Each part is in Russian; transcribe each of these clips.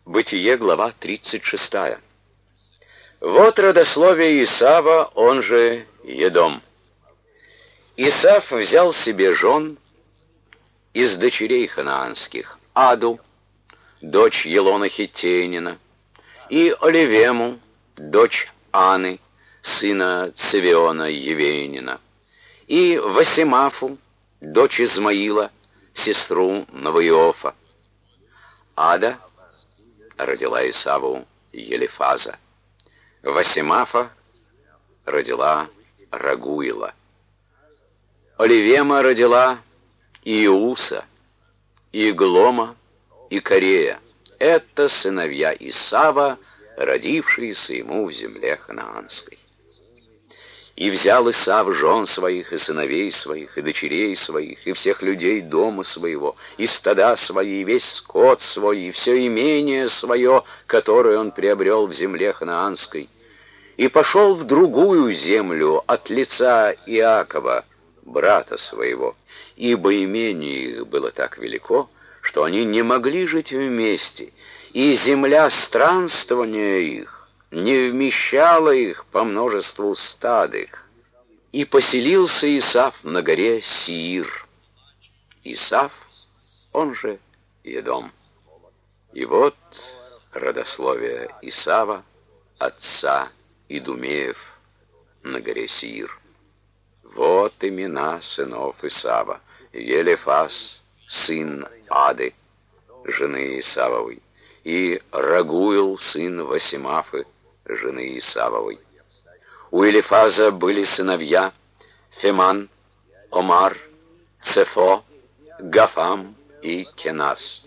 Бытие, глава 36. Вот родословие Исава, он же Едом. Исав взял себе жен из дочерей ханаанских: Аду, дочь Елона Хиттеянина, и Оливему, дочь Аны, сына Цевиона Евеянина, и Васимафу, дочь Измаила, сестру Новоиофа. Ада родила Исаву Елифаза. Васимафа родила Рагуила. Оливема родила Иуса, и Глома, и Корея. Это сыновья Исава, родившиеся ему в земле ханаанской. И взял Исав жен своих, и сыновей своих, и дочерей своих, и всех людей дома своего, и стада свои, и весь скот свой, и все имение свое, которое он приобрел в земле ханаанской, и пошел в другую землю от лица Иакова, брата своего, ибо имение их было так велико, что они не могли жить вместе, и земля странствования их не вмещала их по множеству стад их. И поселился Исав на горе Сиир. Исав, он же Едом. И вот родословие Исава, отца Идумеев, на горе Сиир. Вот имена сынов Исава: Елифаз, сын Ады, жены Исавовой, и Рагуил, сын Васимафы, жены Исавовой. У Елифаза были сыновья Феман, Омар, Цефо, Гафам и Кенас.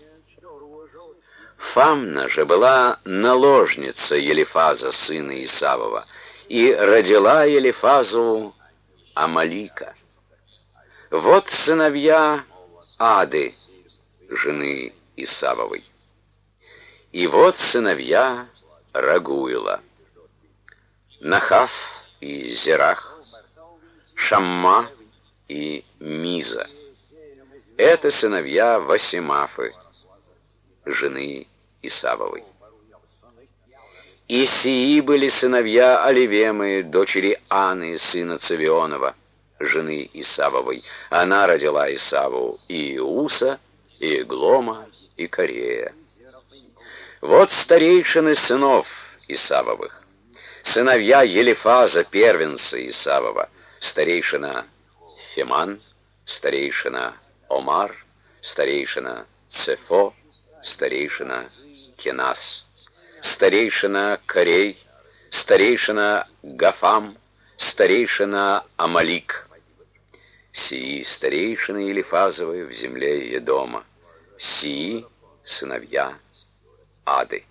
Фамна же была наложница Елифаза, сына Исавова, и родила Елифазу Амалика. Вот сыновья Ады, жены Исавовой. И вот сыновья Рагуила: Нахав и Зерах, Шамма и Миза. Это сыновья Васимафы, жены Исавовой. И сии были сыновья Оливемы, дочери Аны, сына Цевионова, жены Исавовой. Она родила Исаву и Иуса, и Глома, и Корея. Вот старейшины сынов Исавовых: сыновья Елифаза, первенца Исавова, старейшина Феман, старейшина Омар, старейшина Цефо, старейшина Кенас, старейшина Корей, старейшина Гафам, старейшина Амалик. Сии старейшины Елифазовы в земле Едома, сии сыновья Ады.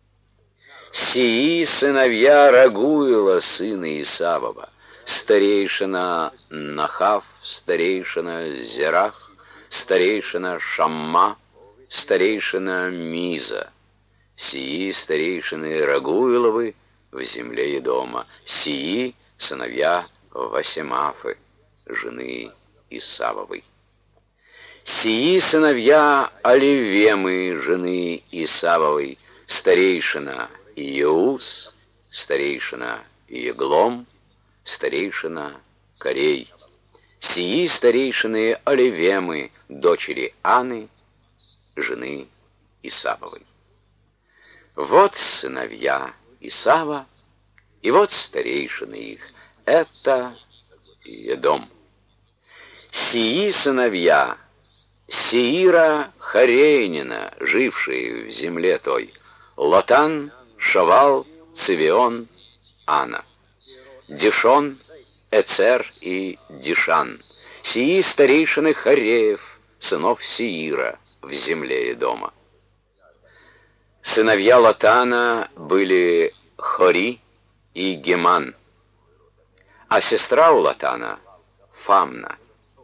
Сии сыновья Рагуила, сына Исавова: старейшина Нахав, старейшина Зерах, старейшина Шамма, старейшина Миза. Сии старейшины Рагуиловы в земле Едома, сии сыновья Васимафы, жены Исавовой. Сии сыновья Оливемы, жены Исавовой: старейшина Иус, старейшина Еглом, старейшина Корей. Сии старейшины Оливемы, дочери Аны, жены Исавовой. Вот сыновья Исава, и вот старейшины их. Это Едом. Сии сыновья Сеира Хорейнина, жившие в земле той: Лотан, Шавал, Цевион, Ана, Дишон, Эцер и Дишан. Сии старейшины Хореев, сынов Сеира, в земле Едома. Сыновья Лотана были Хори и Геман, а сестра у Лотана Фамна.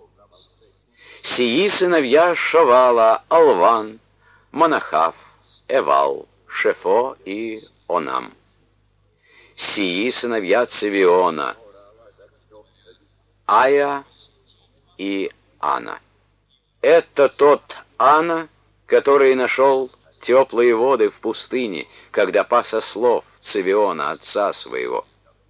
Сии сыновья Шавала: Алван, Манахав, Эвал, Шефо и Онам. Сии сыновья Цевиона: Ая и Ана. Это тот Ана, который нашел теплые воды в пустыне, когда пас ослов Цивиона, отца своего.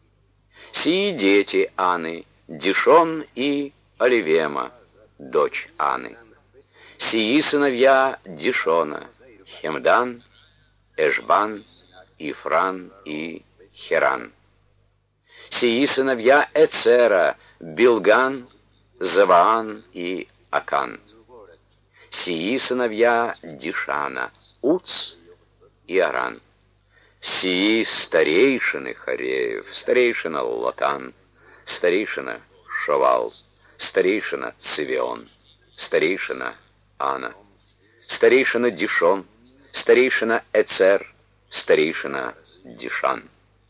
Сии дети Аны, Дишон и Оливема, дочь Аны. Сии сыновья Дишона, Хемдан, Эшбан, Ифран и Херан. Сии сыновья Эцера, Билган, Заваан и Акан. Сии сыновья Дишана, Уц и Аран. Сии старейшины Хореев, старейшина Лотан, старейшина Шовал, старейшина Цивион, старейшина Ана, старейшина Дишон, старейшина Эцер, старейшина Дишан.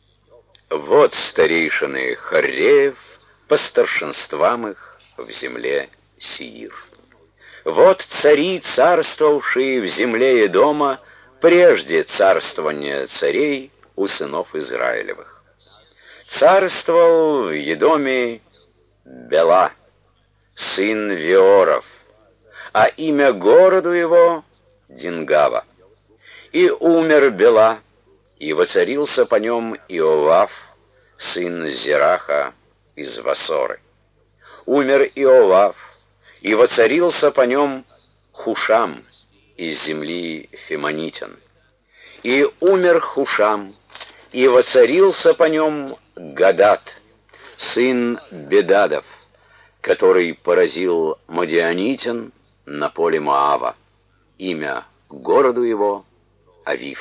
Вот старейшины Хореев по старшинствам их в земле Сеир. Вот цари, царствовавшие в земле Едома прежде царствования царей у сынов Израилевых. Царствовал в Едоме Бела, сын Веоров, а имя городу его Дингава. И умер Бела, и воцарился по нем Иовав, сын Зераха из Васоры. Умер Иовав, и воцарился по нем Хушам из земли Фимонитян. И умер Хушам, и воцарился по нем Гадат, сын Бедадов, который поразил Мадианитян на поле Моава. Имя городу его Авив.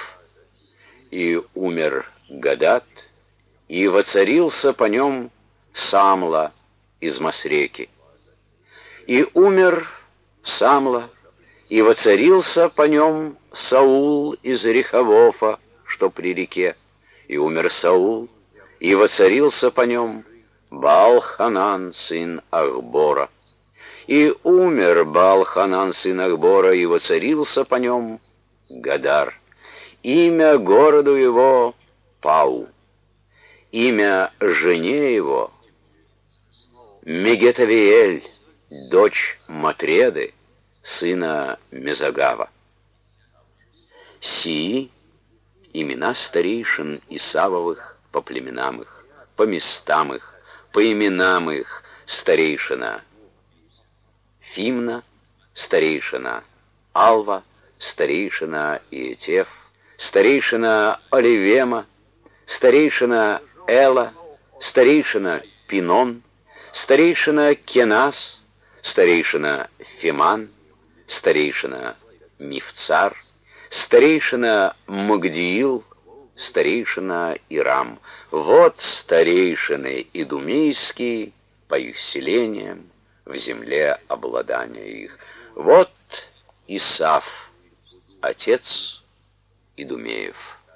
И умер Гадат, и воцарился по нем Самла из Масреки. И умер Самла, и воцарился по нем Саул из Рехавофа, что при реке. И умер Саул, и воцарился по нем Баал-Ханан, сын Ахбора. И умер Баал-Ханан, сын Ахбора, и воцарился по нем Гадар. Имя городу его Пау. Имя жене его Мегетавиэль, дочь Матреды, сына Мезагава. Сии имена старейшин Исавовых по племенам их, по местам их, по именам их: старейшина Фимна, старейшина Алва, старейшина Иетеф, старейшина Оливема, старейшина Эла, старейшина Пинон, старейшина Кенас, старейшина Фиман, старейшина Мифцар, старейшина Магдиил, старейшина Ирам. Вот старейшины идумейские по их селениям в земле обладания их. Вот Исав, отец Идумеев.